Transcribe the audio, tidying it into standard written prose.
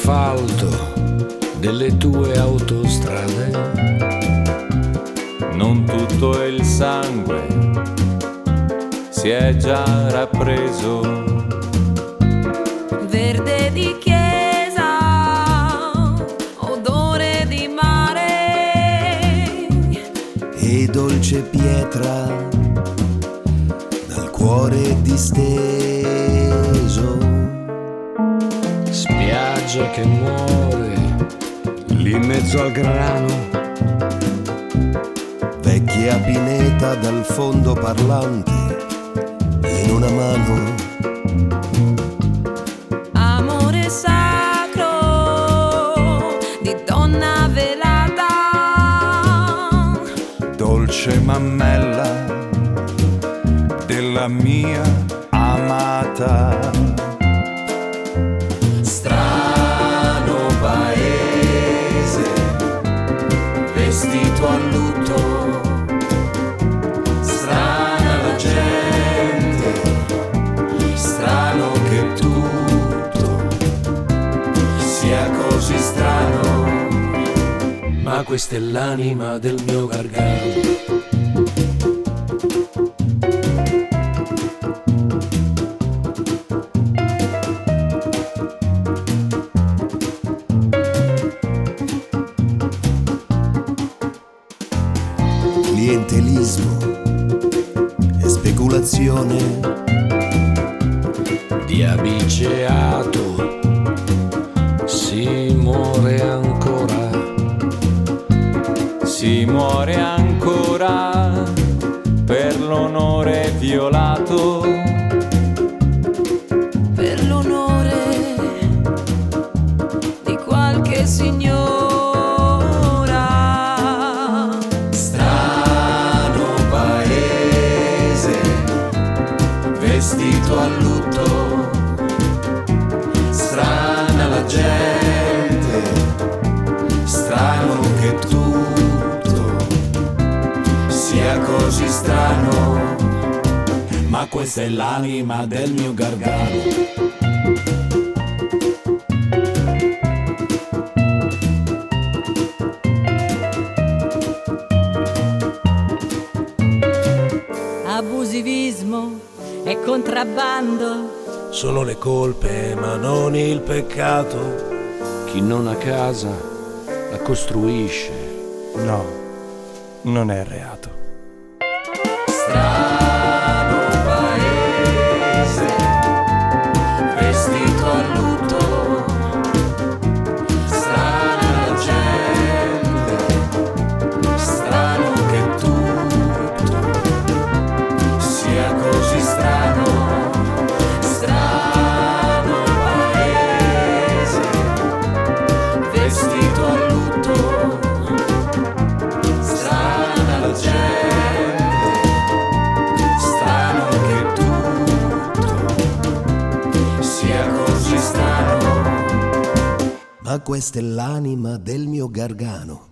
l'asfalto delle tue autostrade. Non tutto il sangue si è già rappreso. Verde di chiesa, odore di mare e dolce pietra dal cuore disteso. Spiaggia che muore lì in mezzo al grano. Vecchia pineta dal fondo parlante in una mano. amore sacro di donna velata, Dolce mammella della mia amata. Strano paese vestito a lutto, strana la gente, strano che tutto sia così strano. Ma questa è l'anima del mio Gargano. Clientelismo e speculazione Di abiceato si muore ancora. Si muore ancora per l'onore violato. per l'onore di qualche signora. strano paese vestito a lutto, strana la gente, strano che tutto sia così strano. Ma questa è l'anima del mio Gargano. Abusivismo e contrabbando, Sono le colpe, ma non il peccato. Chi non ha casa la costruisce. No, non è reato. Strano paese vestito a lutto, strana la gente, strano che tutto sia così strano. Strano paese vestito a lutto, strana la gente, strano che tutto sia così strano. Ma questa è l'anima del mio Gargano.